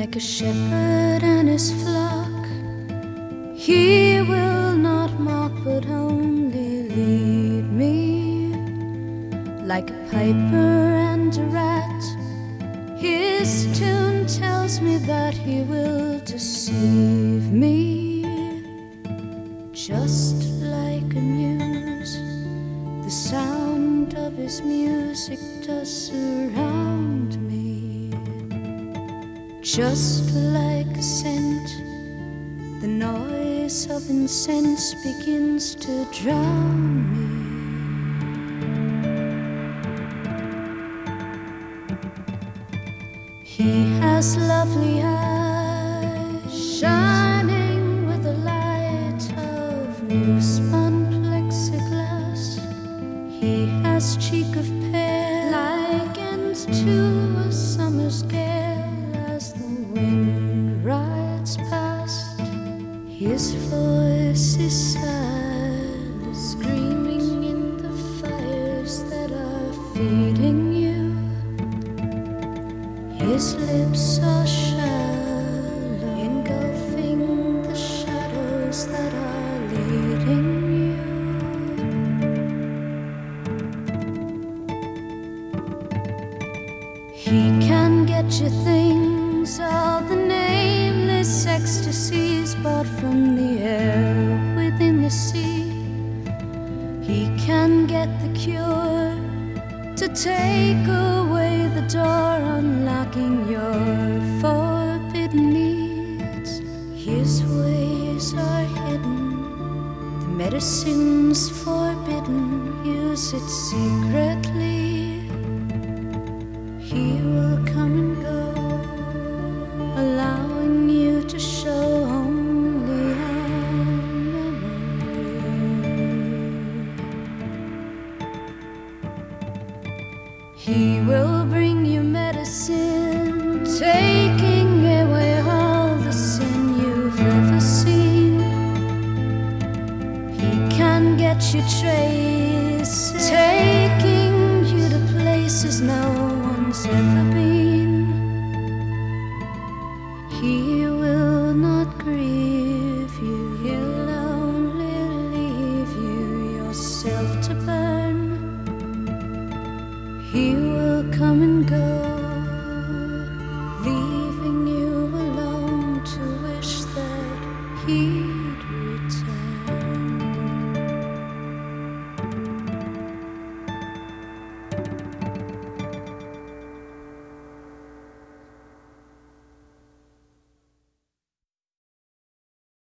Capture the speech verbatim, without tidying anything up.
Like a shepherd and his flock, he will not mock but only lead me. Like a piper and a rat, his tune tells me that he will deceive me. Just like a muse, the sound of his music does surround me. Just like a scent, the noise of incense begins to drown me. He has lovely eyes, shining with the light of new spun plexiglass. He has cheek of pear, likened to a summer's gale. As the wind rides past, his voice is sad, screaming in the fires that are feeding you. His lips are shallow, engulfing the shadows that are leading you. He can get you things, all the nameless ecstasies bought from the air within the sea. He can get the cure to take away the door, unlocking your forbidden needs. His ways are hidden, the medicine's forbidden, use it secretly. He will come and go, allowing you to show only a memory. He will bring you medicine, taking away all the sin you've ever seen. He can get you traces, taking you to places no one's ever been. He will not grieve you, he'll only leave you yourself to burn. He will come and go,